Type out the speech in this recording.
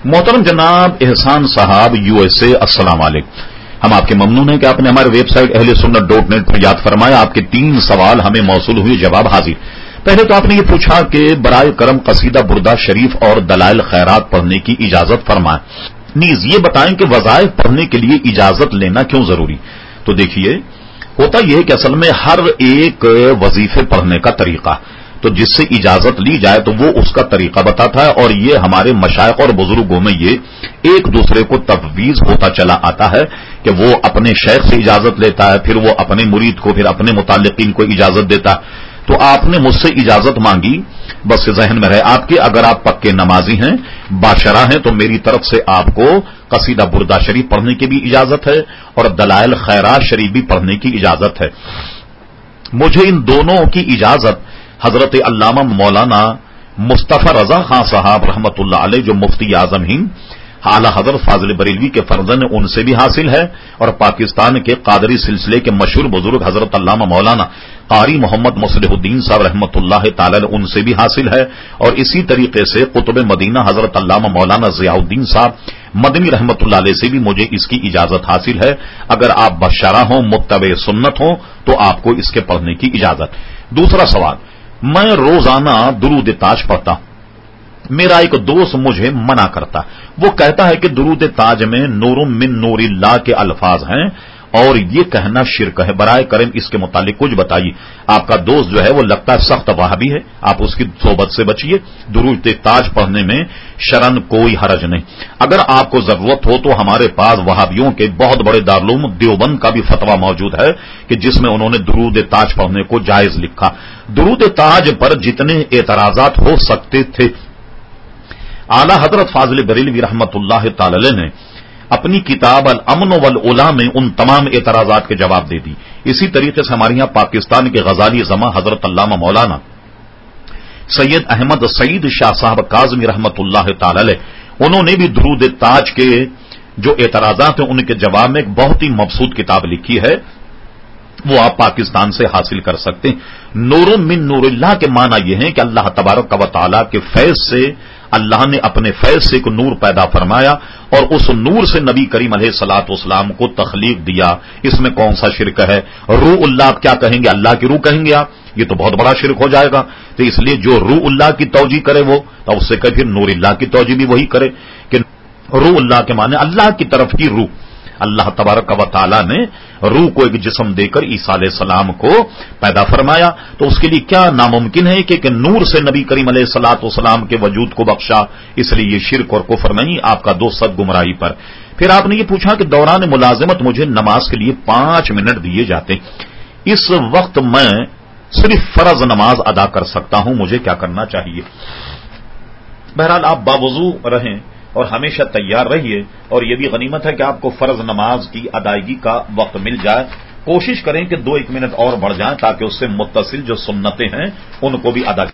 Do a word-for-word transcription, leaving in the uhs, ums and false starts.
محترم جناب احسان صاحب یو ایس اے، السلام علیکم۔ ہم آپ کے ممنون ہیں کہ آپ نے ہمارے ویب سائٹ اہل سنت ڈاٹ نیٹ پر یاد فرمایا۔ آپ کے تین سوال ہمیں موصول ہوئے، جواب حاضر۔ پہلے تو آپ نے یہ پوچھا کہ برائے کرم قصیدہ بردہ شریف اور دلائل خیرات پڑھنے کی اجازت فرمائیں، نیز یہ بتائیں کہ وظائف پڑھنے کے لیے اجازت لینا کیوں ضروری۔ تو دیکھیے، ہوتا یہ ہے کہ اصل میں ہر ایک وظیفے پڑھنے کا طریقہ، تو جس سے اجازت لی جائے تو وہ اس کا طریقہ بتاتا ہے، اور یہ ہمارے مشائخ اور بزرگوں میں یہ ایک دوسرے کو تفویض ہوتا چلا آتا ہے کہ وہ اپنے شیخ سے اجازت لیتا ہے، پھر وہ اپنے مرید کو، پھر اپنے متعلقین کو اجازت دیتا ہے۔ تو آپ نے مجھ سے اجازت مانگی، بس ذہن میں رہے آپ کے، اگر آپ پکے نمازی ہیں، باشرہ ہیں، تو میری طرف سے آپ کو قصیدہ بردہ شریف پڑھنے کی بھی اجازت ہے اور دلائل خیرات شریف بھی پڑھنے کی اجازت ہے۔ مجھے ان دونوں کی اجازت حضرت علامہ مولانا مصطفی رضا خان صاحب رحمۃ اللہ علیہ، جو مفتی اعظم ہند اعلی حضرت فاضل بریلوی کے فرزند، ان سے بھی حاصل ہے، اور پاکستان کے قادری سلسلے کے مشہور بزرگ حضرت علامہ مولانا قاری محمد مصلح الدین صاحب رحمۃ اللہ تعالی علیہ، ان سے بھی حاصل ہے، اور اسی طریقے سے قطب مدینہ حضرت علامہ مولانا ضیاء الدین صاحب مدنی رحمۃ اللہ علیہ سے بھی مجھے اس کی اجازت حاصل ہے۔ اگر آپ بشارہ ہوں، متبع سنت ہوں، تو آپ کو اس کے پڑھنے کی اجازت۔ دوسرا سوال، میں روزانہ درود تاج پڑھتا ہوں، میرا ایک دوست مجھے منع کرتا، وہ کہتا ہے کہ درود تاج میں نور من نور اللہ کے الفاظ ہیں اور یہ کہنا شرک ہے، برائے کرم اس کے متعلق کچھ بتائیے۔ آپ کا دوست جو ہے وہ لگتا ہے سخت وہابی ہے، آپ اس کی صحبت سے بچیے۔ درود تاج پڑھنے میں شرن کوئی حرج نہیں۔ اگر آپ کو ضرورت ہو تو ہمارے پاس وہابیوں کے بہت بڑے دارالعلوم دیوبند کا بھی فتویٰ موجود ہے کہ جس میں انہوں نے درود تاج پڑھنے کو جائز لکھا۔ درود تاج پر جتنے اعتراضات ہو سکتے تھے، اعلی حضرت فاضل بریلوی رحمۃ اللہ تعالی علیہ نے اپنی کتاب الامن والعلا میں ان تمام اعتراضات کے جواب دے دی۔ اسی طریقے سے ہمارے یہاں پاکستان کے غزالی زماں حضرت علامہ مولانا سید احمد سعید شاہ صاحب کاظمی رحمۃ اللہ تعالی علیہ، انہوں نے بھی درود تاج کے جو اعتراضات ہیں ان کے جواب میں ایک بہت ہی مبسوط کتاب لکھی ہے، وہ آپ پاکستان سے حاصل کر سکتے ہیں۔ نور من نور اللہ کے معنی یہ ہے کہ اللہ تبارک و تعالی کے فیض سے اللہ نے اپنے فیض سے ایک نور پیدا فرمایا اور اس نور سے نبی کریم علیہ الصلوۃ والسلام کو تخلیق دیا۔ اس میں کون سا شرک ہے؟ روح اللہ آپ کیا کہیں گے؟ اللہ کی روح کہیں گے آپ؟ یہ تو بہت بڑا شرک ہو جائے گا۔ تو اس لیے جو روح اللہ کی توجیہ کرے وہ تو اس سے کہ پھر نور اللہ کی توجیہ بھی وہی کرے کہ روح اللہ کے معنی اللہ کی طرف کی روح۔ اللہ تبارک و تعالی نے روح کو ایک جسم دے کر عیسیٰ علیہ السلام کو پیدا فرمایا، تو اس کے لیے کیا ناممکن ہے کہ, کہ نور سے نبی کریم علیہ الصلوۃ والسلام کے وجود کو بخشا؟ اس لیے یہ شرک اور کفر نہیں، آپ کا دوست سب گمراہی پر۔ پھر آپ نے یہ پوچھا کہ دوران ملازمت مجھے نماز کے لیے پانچ منٹ دیے جاتے، اس وقت میں صرف فرض نماز ادا کر سکتا ہوں، مجھے کیا کرنا چاہیے؟ بہرحال آپ باوضو رہیں اور ہمیشہ تیار رہیے، اور یہ بھی غنیمت ہے کہ آپ کو فرض نماز کی ادائیگی کا وقت مل جائے۔ کوشش کریں کہ دو ایک منٹ اور بڑھ جائیں تاکہ اس سے متصل جو سنتیں ہیں ان کو بھی ادا